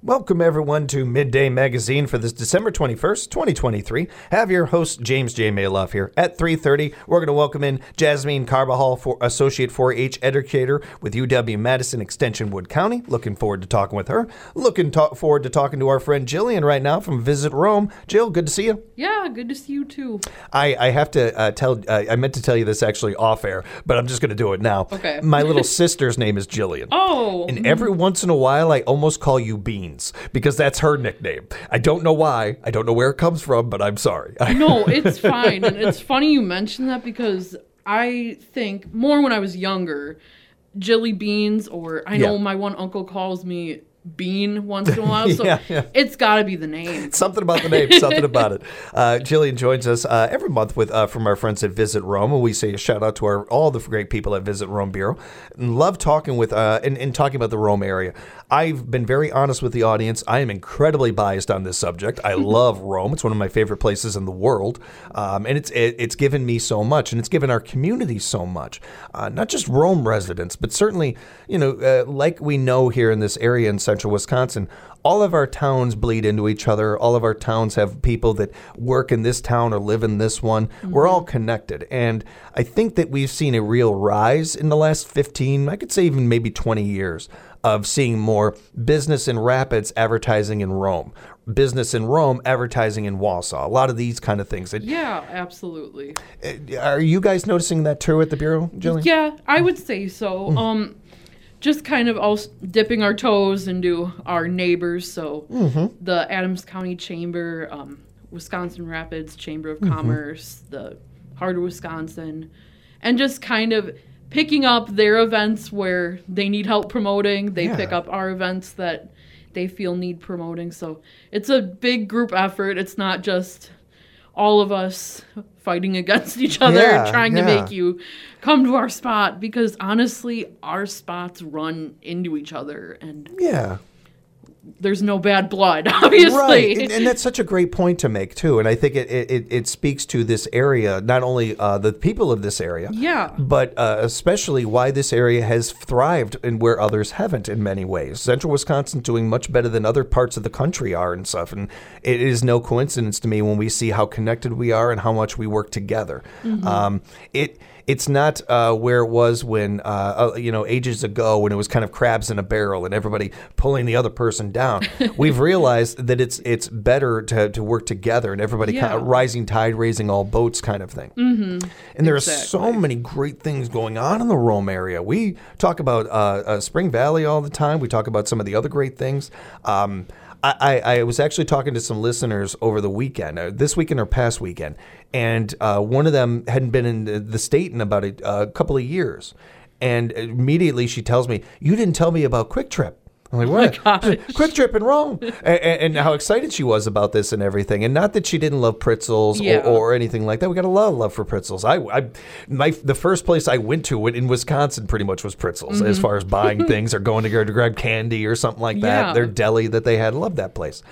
Welcome, everyone, to Midday Magazine for this December 21st, 2023. Have your host, James J. Maloff, here. At 3:30, we're going to welcome in Jasmine Carbajal, Associate 4-H Educator with UW-Madison Extension Wood County. Looking forward to talking with her. Forward to talking to our friend Jillian right now from Visit Rome. Jill, good to see you. Yeah, good to see you, too. I have to I meant to tell you this actually off air, but I'm just going to do it now. Okay. My little sister's name is Jillian. Oh. And every once in a while, I almost call you Beans because that's her nickname. I don't know why. I don't know where it comes from, but I'm sorry. No, it's fine. And it's funny you mention that because I think more when I was younger, Jilly Beans, or I know my one uncle calls me Bean once in a while, so it's got to be the name. Something about the name, something about it. Jillian joins us every month with from our friends at Visit Rome, and we say a shout out to all the great people at Visit Rome Bureau. And love talking with and talking about the Rome area. I've been very honest with the audience. I am incredibly biased on this subject. I love Rome. It's one of my favorite places in the world, and it's given me so much, and it's given our community so much. Not just Rome residents, but certainly, like we know here in this area in Central Wisconsin, all of our towns bleed into each other. All of our towns have people that work in this town or live in this one. Mm-hmm. We're all connected. And I think that we've seen a real rise in the last 15, I could say even maybe 20 years, of seeing more business in Rapids advertising in Rome, business in Rome advertising in Wausau. A lot of these kind of things. Yeah, absolutely. Are you guys noticing that too at the Bureau, Jillian? Yeah, I would say so. Just kind of all dipping our toes into our neighbors. So the Adams County Chamber, Wisconsin Rapids Chamber of Commerce, the Heart of Wisconsin, and just kind of picking up their events where they need help promoting. They pick up our events that they feel need promoting. So it's a big group effort. It's not just all of us fighting against each other and trying to make you come to our spot, because honestly, our spots run into each other, and there's no bad blood, obviously. Right, and that's such a great point to make, too. And I think it speaks to this area, not only the people of this area, but especially why this area has thrived and where others haven't in many ways. Central Wisconsin doing much better than other parts of the country are and stuff. And it is no coincidence to me when we see how connected we are and how much we work together. It's not where it was when, ages ago when it was kind of crabs in a barrel and everybody pulling the other person down. We've realized that it's better to work together and everybody kind of rising tide, raising all boats kind of thing. Mm-hmm. And there are so many great things going on in the Rome area. We talk about Spring Valley all the time. We talk about some of the other great things. I was actually talking to some listeners over the weekend, this weekend or past weekend, and one of them hadn't been in the state in about a couple of years. And immediately she tells me, "You didn't tell me about Quick Trip." I'm like, what? Oh Quick Trip in Rome. And how excited she was about this and everything. And not that she didn't love pretzels or anything like that. We got a lot of love for pretzels. The first place I went to in Wisconsin pretty much was pretzels, as far as buying things or going to go to grab candy or something like that. Yeah. Their deli that they had, loved that place.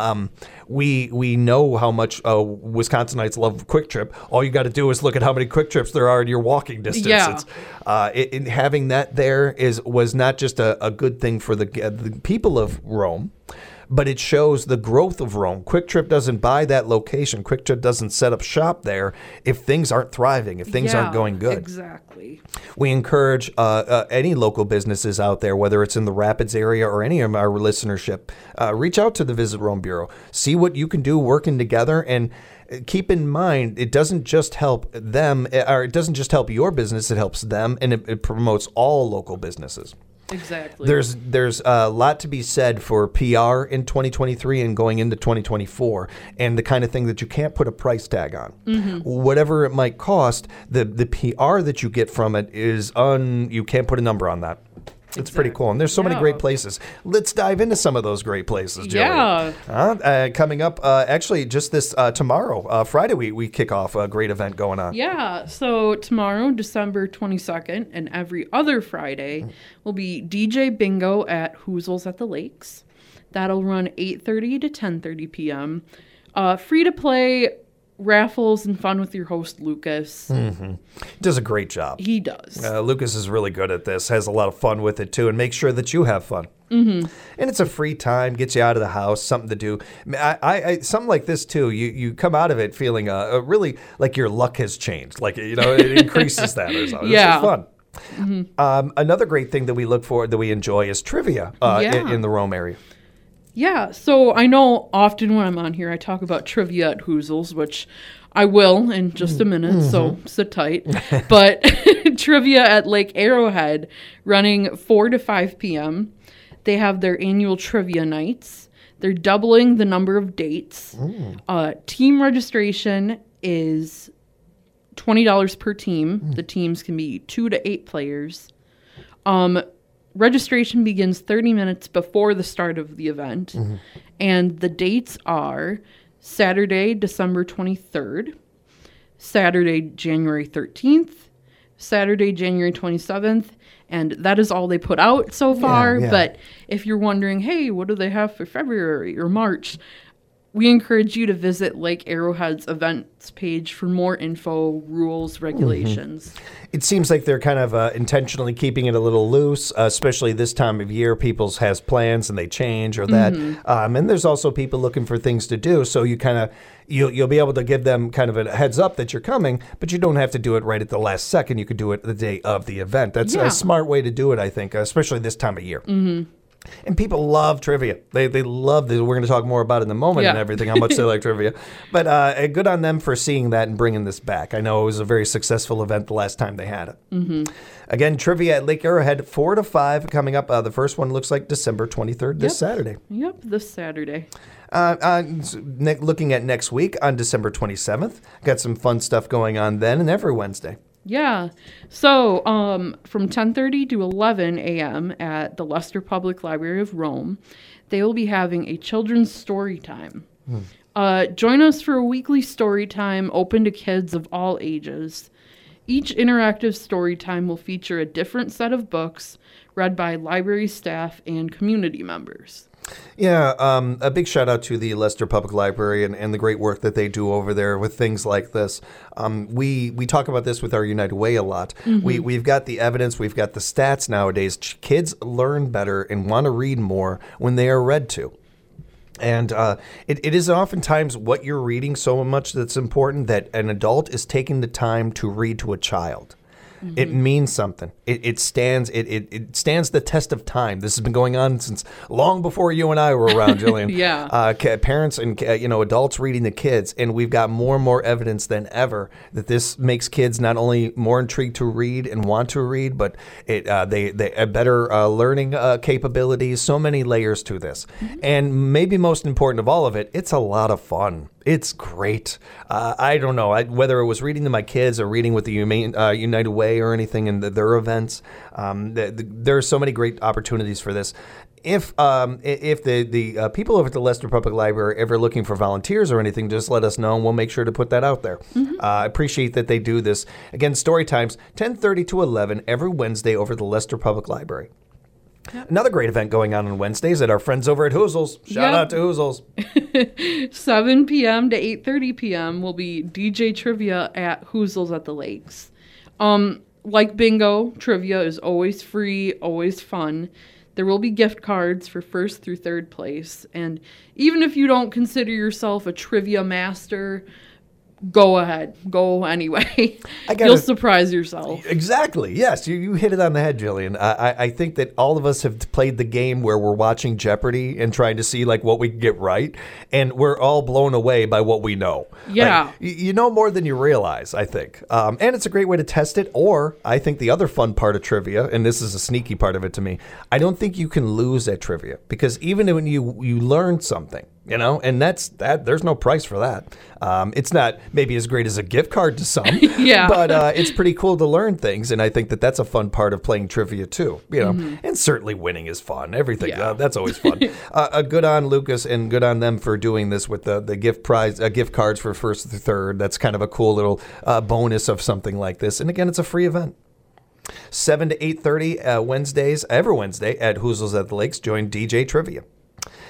We know how much Wisconsinites love Quick Trip. All you got to do is look at how many Quick Trips there are in your walking distance. Yeah. Having that there was not just a good thing for the people of Rome, but it shows the growth of Rome. Quick Trip doesn't buy that location. Quick Trip doesn't set up shop there if things aren't thriving, if things aren't going good. Exactly. We encourage any local businesses out there, whether it's in the Rapids area or any of our listenership, reach out to the Visit Rome Bureau. See what you can do working together, and keep in mind, it doesn't just help them, or it doesn't just help your business, it helps them, and it promotes all local businesses. Exactly. There's a lot to be said for PR in 2023 and going into 2024, and the kind of thing that you can't put a price tag on. Mm-hmm. Whatever it might cost, the PR that you get from it is you can't put a number on that. It's pretty cool. And there's so many great places. Let's dive into some of those great places, Joey. Yeah. Coming up, actually, just this tomorrow, Friday, we kick off a great event going on. Yeah. So tomorrow, December 22nd, and every other Friday will be DJ Bingo at Hoozles at the Lakes. That'll run 8:30 to 10:30 p.m. Free to play, raffles, and fun with your host, Lucas. Mm-hmm. Does a great job. He does. Lucas is really good at this, has a lot of fun with it, too, and makes sure that you have fun. And it's a free time, gets you out of the house, something to do. I something like this too. You come out of it feeling really like your luck has changed. Like, you know, it increases that or something. Yeah. It's fun. Another great thing that we look for, that we enjoy, is trivia in the Rome area. Yeah, so I know often when I'm on here, I talk about trivia at Hoozles, which I will in just a minute, so sit tight. But trivia at Lake Arrowhead, running 4 to 5 p.m. They have their annual trivia nights. They're doubling the number of dates. Team registration is $20 per team. The teams can be 2 to 8 players. Registration begins 30 minutes before the start of the event. And the dates are Saturday, December 23rd, Saturday, January 13th, Saturday, January 27th, and that is all they put out so far. But if you're wondering, hey, what do they have for February or March? We encourage you to visit Lake Arrowhead's events page for more info, rules, regulations. It seems like they're kind of intentionally keeping it a little loose, especially this time of year. People has plans and they change or that. And there's also people looking for things to do. So you kind of, you'll be able to give them kind of a heads up that you're coming, but you don't have to do it right at the last second. You could do it the day of the event. That's a smart way to do it, I think, especially this time of year. And people love trivia. They love this. We're going to talk more about it in a moment and everything, how much they like trivia. But good on them for seeing that and bringing this back. I know it was a very successful event the last time they had it. Again, trivia at Lake Arrowhead, 4 to 5 coming up. The first one looks like December 23rd, this Saturday. Yep, this Saturday. Looking at next week on December 27th. Got some fun stuff going on then and every Wednesday. Yeah. So from 10:30 to 11 a.m. at the Leicester Public Library of Rome, they will be having a children's story time. Join us for a weekly story time open to kids of all ages. Each interactive story time will feature a different set of books read by library staff and community members. Yeah, a big shout out to the Leicester Public Library and the great work that they do over there with things like this. We talk about this with our United Way a lot. We've got the evidence, we've got the stats nowadays. Kids learn better and want to read more when they are read to. And it is oftentimes what you're reading so much that's important that an adult is taking the time to read to a child. It means something. It stands the test of time. This has been going on since long before you and I were around, Jillian. Parents and adults reading the kids, and we've got more and more evidence than ever that this makes kids not only more intrigued to read and want to read, but they have better learning capabilities. So many layers to this, and maybe most important of all of it, it's a lot of fun. It's great. I don't know whether it was reading to my kids or reading with the United Way or anything in their events. There are so many great opportunities for this. If the people over at the Leicester Public Library are ever looking for volunteers or anything, just let us know and we'll make sure to put that out there. I appreciate that they do this. Again, story times 10:30 to 11 every Wednesday over at the Leicester Public Library. Another great event going on Wednesdays at our friends over at Hoozles. Shout out to Hoozles. 7 p.m. to 8:30 p.m. will be DJ Trivia at Hoozles at the Lakes. Like bingo, trivia is always free, always fun. There will be gift cards for first through third place. And even if you don't consider yourself a trivia master, go ahead. Go anyway. You'll surprise yourself. Exactly. Yes, you hit it on the head, Jillian. I think that all of us have played the game where we're watching Jeopardy and trying to see what we can get right, and we're all blown away by what we know. Yeah. You know more than you realize, I think. And it's a great way to test it. Or I think the other fun part of trivia, and this is a sneaky part of it to me, I don't think you can lose at trivia, because even when you learn something, and there's no price for that. It's not maybe as great as a gift card to some, but it's pretty cool to learn things, and I think that that's a fun part of playing trivia too. And certainly winning is fun. Everything that's always fun. Good on Lucas and good on them for doing this with the gift cards for first through third. That's kind of a cool little bonus of something like this. And again, it's a free event. 7 to 8:30 Wednesdays, every Wednesday at Hoozles at the Lakes. Join DJ Trivia.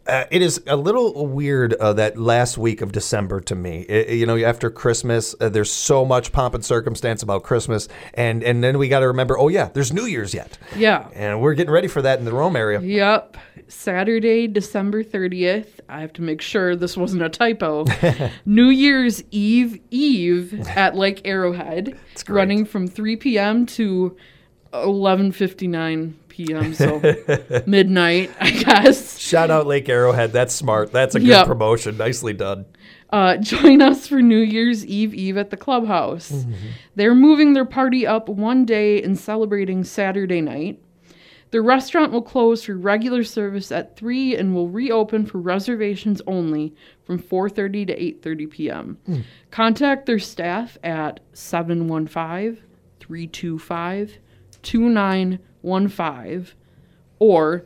It is a little weird that last week of December to me. After Christmas, there's so much pomp and circumstance about Christmas, and then we got to remember, there's New Year's yet. Yeah. And we're getting ready for that in the Rome area. Yep. Saturday, December 30th. I have to make sure this wasn't a typo. New Year's Eve at Lake Arrowhead. It's great. Running from 3 p.m. to 11:59 p.m. So midnight, I guess. Shout out Lake Arrowhead. That's smart. That's a good promotion. Nicely done. Join us for New Year's Eve at the clubhouse. Mm-hmm. They're moving their party up one day and celebrating Saturday night. The restaurant will close for regular service at 3 and will reopen for reservations only from 4:30 to 8:30 p.m. Contact their staff at 715-325-2915 or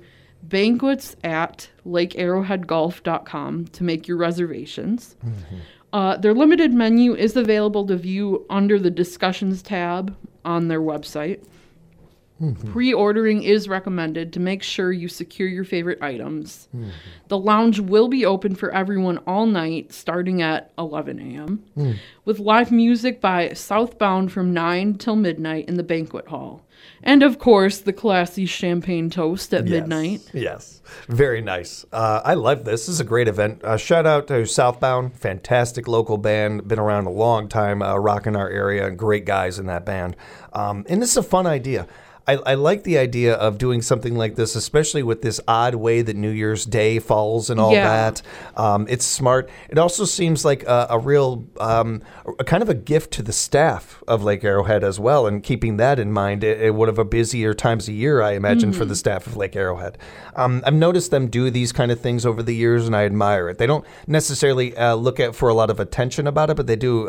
banquets@lakearrowheadgolf.com to make your reservations. Mm-hmm. Their limited menu is available to view under the discussions tab on their website. Mm-hmm. Pre-ordering is recommended to make sure you secure your favorite items. Mm-hmm. The lounge will be open for everyone all night, starting at 11 a.m., with live music by Southbound from 9 till midnight in the banquet hall. And, of course, the classy champagne toast at midnight. Yes, very nice. I love this. This is a great event. Shout out to Southbound, fantastic local band, been around a long time, rocking our area, and great guys in that band. And this is a fun idea. I like the idea of doing something like this, especially with this odd way that New Year's Day falls and all that. It's smart. It also seems like a real kind of a gift to the staff of Lake Arrowhead as well, and keeping that in mind at one of the busier times of year, I imagine, for the staff of Lake Arrowhead. I've noticed them do these kind of things over the years, and I admire it. They don't necessarily look at for a lot of attention about it, but they do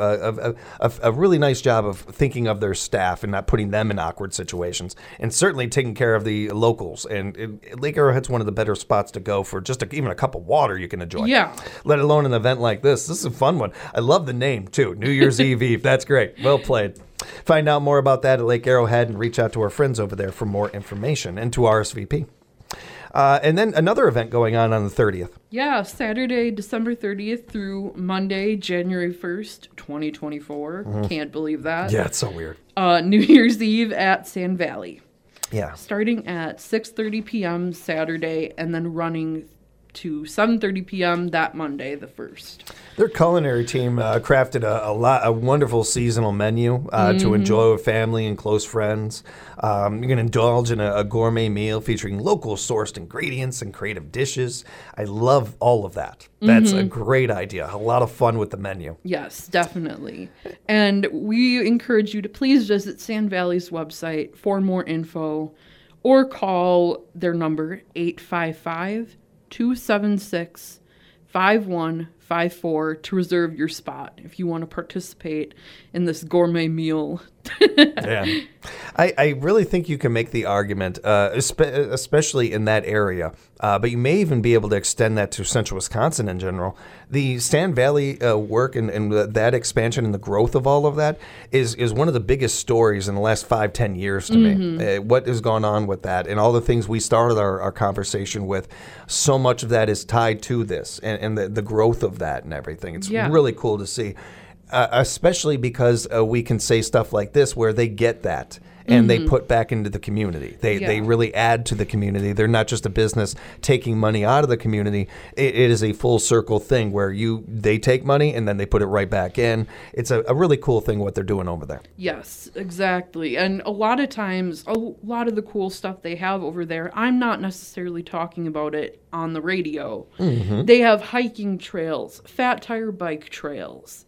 a really nice job of thinking of their staff and not putting them in awkward situations. And certainly taking care of the locals. And Lake Arrowhead's one of the better spots to go for just even a cup of water you can enjoy. Yeah. Let alone an event like this. This is a fun one. I love the name, too. New Year's Eve. That's great. Well played. Find out more about that at Lake Arrowhead and reach out to our friends over there for more information and to RSVP. And then another event going on the 30th. Yeah, Saturday, December 30th through Monday, January 1st, 2024. Mm-hmm. Can't believe that. Yeah, it's so weird. New Year's Eve at Sand Valley. Yeah. Starting at 6:30 p.m. Saturday and then running to 7:30 p.m. that Monday, the 1st. Their culinary team crafted a wonderful seasonal menu to enjoy with family and close friends. You can indulge in a gourmet meal featuring local sourced ingredients and creative dishes. I love all of that. That's a great idea. A lot of fun with the menu. Yes, definitely. And we encourage you to please visit Sand Valley's website for more info or call their number 855-276-5154 to reserve your spot if you want to participate in this gourmet meal. Yeah. I really think you can make the argument, especially in that area, but you may even be able to extend that to central Wisconsin in general. The Sand Valley work and that expansion and the growth of all of that is one of the biggest stories in the last 5-10 years to me. What has gone on with that and all the things we started our conversation with, so much of that is tied to this and the growth of that and everything. It's really cool to see. Especially because we can say stuff like this where they get that and they put back into the community. They really add to the community. They're not just a business taking money out of the community. It is a full circle thing where they take money and then they put it right back in. It's a really cool thing what they're doing over there. Yes, exactly. And a lot of times, a lot of the cool stuff they have over there, I'm not necessarily talking about it on the radio. They have hiking trails, fat tire bike trails.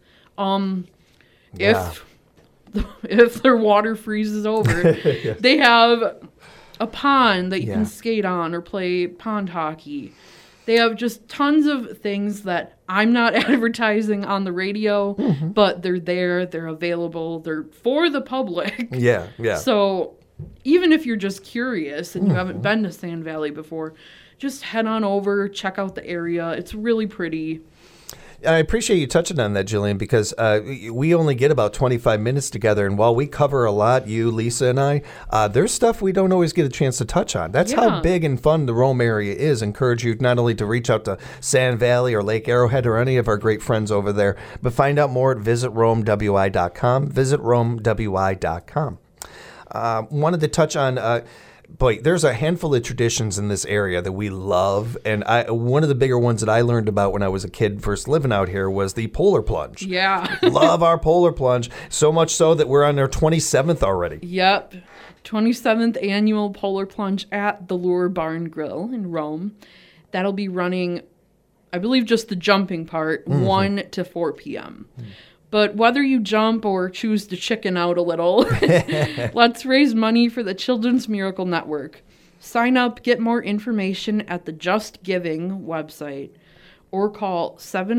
If their water freezes over, they have a pond that you can skate on or play pond hockey. They have just tons of things that I'm not advertising on the radio, but they're there, they're available, they're for the public. Yeah. So even if you're just curious and you haven't been to Sand Valley before, just head on over, check out the area. It's really pretty. I appreciate you touching on that, Jillian, because we only get about 25 minutes together. And while we cover a lot, you, Lisa, and I, there's stuff we don't always get a chance to touch on. That's how big and fun the Rome area is. Encourage you not only to reach out to Sand Valley or Lake Arrowhead or any of our great friends over there, but find out more at visitromewi.com. Visitromewi.com. Wanted to touch on... Boy, there's a handful of traditions in this area that we love, and one of the bigger ones that I learned about when I was a kid first living out here was the polar plunge. Yeah. Love our polar plunge, so much so that we're on our 27th already. Yep. 27th annual polar plunge at the Lure Bar and Grill in Rome. That'll be running, I believe, just the jumping part, 1 to 4 p.m. But whether you jump or choose to chicken out a little, let's raise money for the Children's Miracle Network. Sign up, get more information at the Just Giving website, or call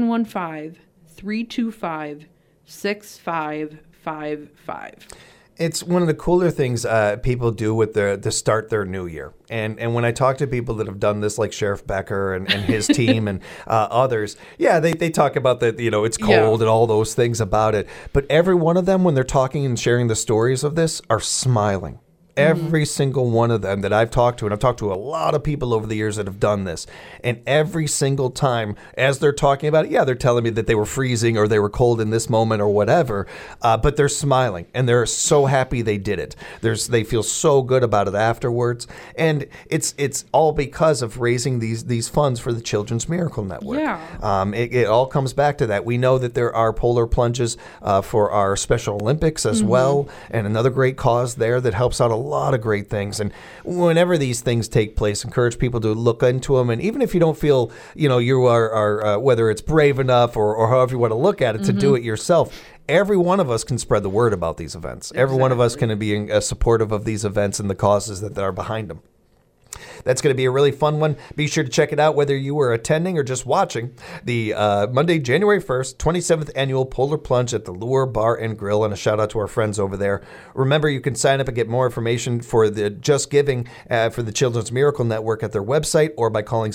715-325-6555. It's one of the cooler things people do with to start their new year. And when I talk to people that have done this, like Sheriff Becker and his team and others, they talk about that, it's cold and all those things about it. But every one of them, when they're talking and sharing the stories of this, are smiling. Every single one of them that I've talked to, and I've talked to a lot of people over the years that have done this, and every single time as they're talking about it, they're telling me that they were freezing or they were cold in this moment or whatever, but they're smiling and they're so happy they did it. They feel so good about it afterwards, and it's all because of raising these funds for the Children's Miracle Network. It all comes back to that. We know that there are polar plunges for our Special Olympics as well, and another great cause there that helps out a lot of great things. And whenever these things take place, encourage people to look into them. And even if you don't feel, you are whether it's brave enough or however you want to look at it, to do it yourself, every one of us can spread the word about these events. Exactly. Every one of us can be supportive of these events and the causes that are behind them. That's going to be a really fun one. Be sure to check it out whether you were attending or just watching the Monday, January 1st, 27th Annual Polar Plunge at the Lure Bar and Grill, and a shout out to our friends over there. Remember, you can sign up and get more information for the Just Giving for the Children's Miracle Network at their website or by calling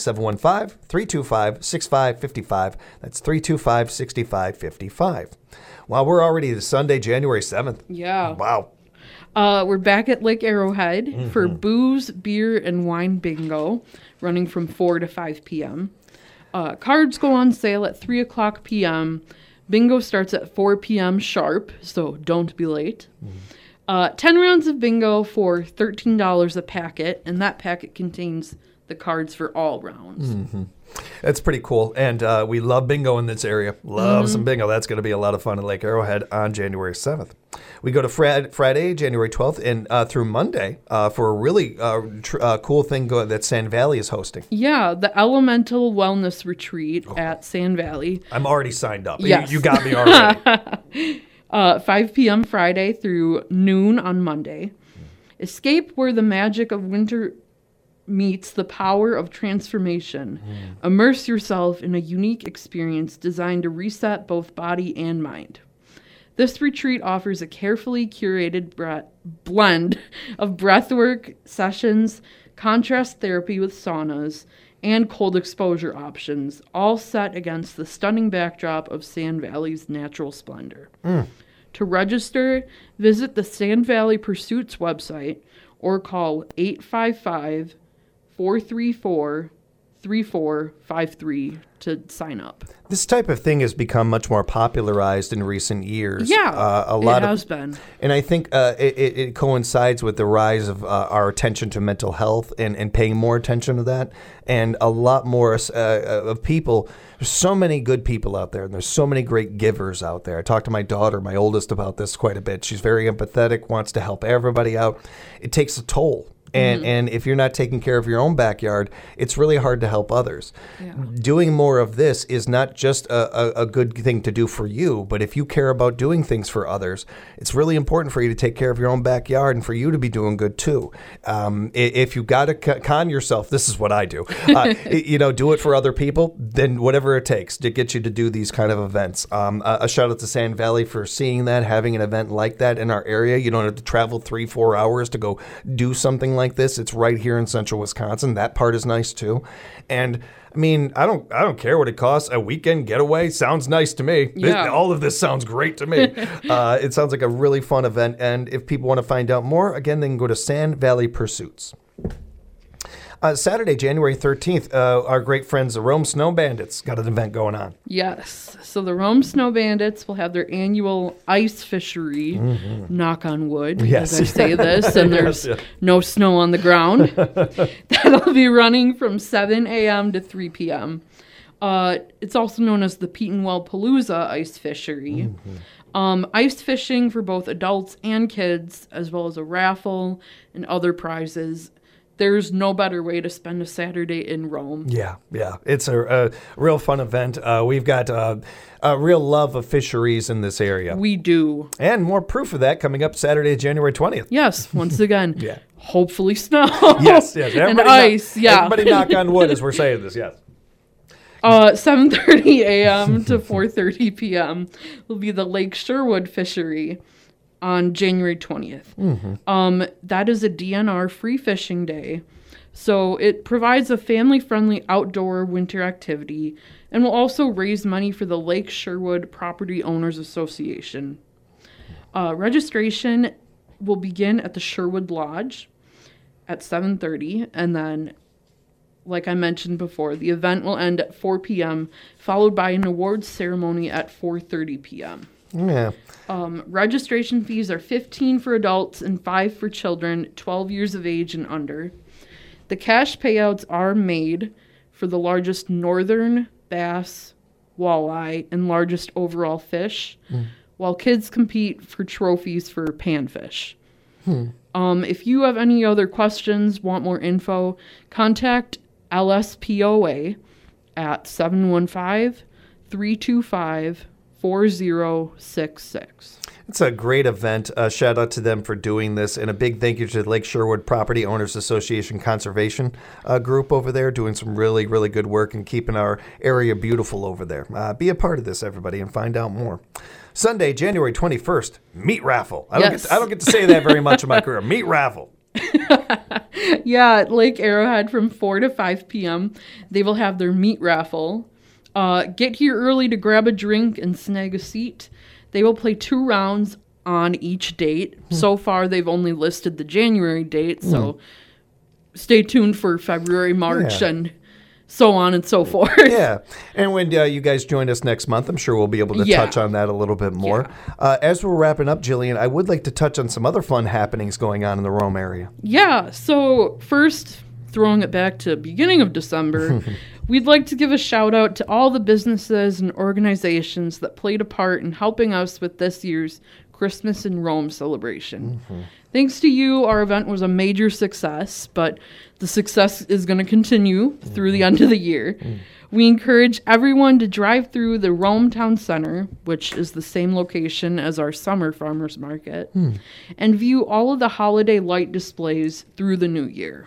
715-325-6555. That's 325-6555. Wow, we're already to Sunday, January 7th. Yeah. Wow. We're back at Lake Arrowhead for booze, beer, and wine bingo, running from 4 to 5 p.m. Cards go on sale at 3 o'clock p.m. Bingo starts at 4 p.m. sharp, so don't be late. 10 rounds of bingo for $13 a packet, and that packet contains the cards for all rounds. That's pretty cool. And we love bingo in this area. Love some bingo. That's going to be a lot of fun at Lake Arrowhead on January 7th. We go to Friday, January 12th, and through Monday for a really cool thing that Sand Valley is hosting. Yeah, the Elemental Wellness Retreat at Sand Valley. I'm already signed up. Yes. You got me already. 5 p.m. Friday through noon on Monday. Escape where the magic of winter meets the power of transformation. Immerse yourself in a unique experience designed to reset both body and mind. This retreat offers a carefully curated blend of breathwork sessions, contrast therapy with saunas, and cold exposure options, all set against the stunning backdrop of Sand Valley's natural splendor. To register, visit the Sand Valley Pursuits website or call 855-434-3453 to sign up. This type of thing has become much more popularized in recent years. Yeah, it has been. And I think it coincides with the rise of our attention to mental health and paying more attention to that. And a lot more of people. There's so many good people out there, and there's so many great givers out there. I talked to my daughter, my oldest, about this quite a bit. She's very empathetic, wants to help everybody out. It takes a toll. And if you're not taking care of your own backyard, it's really hard to help others. Yeah. Doing more of this is not just a good thing to do for you, but if you care about doing things for others, it's really important for you to take care of your own backyard and for you to be doing good too. If you got to con yourself, this is what I do. Do it for other people, then whatever it takes to get you to do these kind of events. A shout out to Sand Valley for seeing that, having an event like that in our area. You don't have to travel 3-4 hours to go do something like like this, it's right here in central Wisconsin. That part is nice too. And I mean, I don't care what it costs. A weekend getaway sounds nice to me. Yeah. All of this sounds great to me. It sounds like a really fun event. And if people want to find out more, again, they can go to Sand Valley Pursuits. Saturday, January 13th, our great friends, the Rome Snow Bandits, got an event going on. Yes. So the Rome Snow Bandits will have their annual ice fishery, knock on wood, as I say this, and there's no snow on the ground. That'll be running from 7 a.m. to 3 p.m. It's also known as the Petenwell Palooza Ice Fishery. Ice fishing for both adults and kids, as well as a raffle and other prizes. There's no better way to spend a Saturday in Rome. Yeah. It's a real fun event. We've got a real love of fisheries in this area. We do. And more proof of that coming up Saturday, January 20th. Yes, once again. Yeah. Hopefully snow. Yes. And ice, Everybody knock on wood as we're saying this, yes. 7:30 a.m. to 4:30 p.m. will be the Lake Sherwood fishery on January 20th. That is a DNR free fishing day. So it provides a family-friendly outdoor winter activity and will also raise money for the Lake Sherwood Property Owners Association. Registration will begin at the Sherwood Lodge at 7:30, and then, like I mentioned before, the event will end at 4 p.m., followed by an awards ceremony at 4:30 p.m. Yeah. Registration fees are $15 for adults and $5 for children 12 years of age and under. The cash payouts are made for the largest northern bass, walleye, and largest overall fish, while kids compete for trophies for panfish. If you have any other questions, want more info, contact LSPOA at 715-325-4066. It's a great event. Shout out to them for doing this. And a big thank you to the Lake Sherwood Property Owners Association Conservation group over there, doing some really, really good work and keeping our area beautiful over there. Be a part of this, everybody, and find out more. Sunday, January 21st, meat raffle. I don't get to say that very much in my career. Meat raffle. Yeah, at Lake Arrowhead from 4 to 5 p.m. They will have their meat raffle. Get here early to grab a drink and snag a seat. They will play 2 rounds on each date. So far, they've only listed the January date, so stay tuned for February, March, and so on and so forth. Yeah. And when you guys join us next month, I'm sure we'll be able to touch on that a little bit more. Yeah. As we're wrapping up, Jillian, I would like to touch on some other fun happenings going on in the Rome area. Yeah. So first, throwing it back to beginning of December, we'd like to give a shout out to all the businesses and organizations that played a part in helping us with this year's Christmas in Rome celebration. Thanks to you, our event was a major success, but the success is going to continue through the end of the year. We encourage everyone to drive through the Rome Town Center, which is the same location as our summer farmers market, and view all of the holiday light displays through the new year.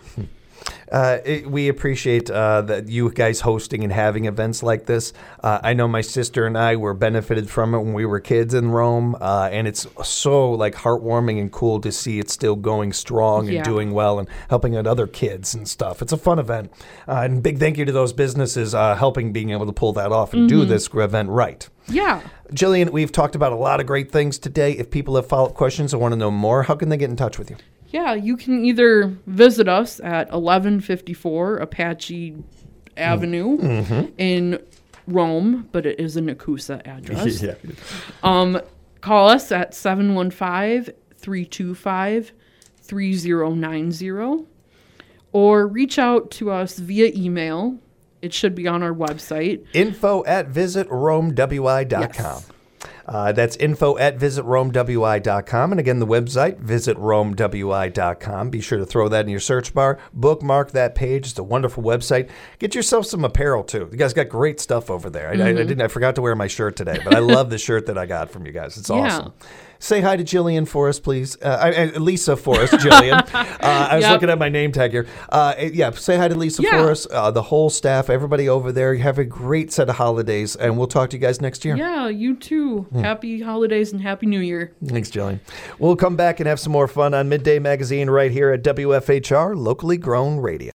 We appreciate that you guys hosting and having events like this. I know my sister and I were benefited from it when we were kids in Rome, and it's so heartwarming and cool to see it still going strong and doing well and helping out other kids and stuff. It's a fun event, and big thank you to those businesses helping being able to pull that off and do this event right. Yeah. Jillian, we've talked about a lot of great things today. If people have follow-up questions or want to know more, how can they get in touch with you? Yeah, you can either visit us at 1154 Apache Avenue in Rome, but it is a Nakusa address. Call us at 715-325-3090 or reach out to us via email. It should be on our website. info@visitromewi.com. Yes. That's info@visitromewi.com. And again, the website, visitromewi.com. Be sure to throw that in your search bar. Bookmark that page. It's a wonderful website. Get yourself some apparel, too. You guys got great stuff over there. I forgot to wear my shirt today, but I love the shirt that I got from you guys. It's awesome. Say hi to Jillian for us, please. Lisa for us, Jillian. I was looking at my name tag here. Say hi to Lisa for us, the whole staff, everybody over there. You have a great set of holidays, and we'll talk to you guys next year. Yeah, you too. Happy holidays and Happy New Year. Thanks, Jillian. We'll come back and have some more fun on Midday Magazine right here at WFHR, locally grown radio.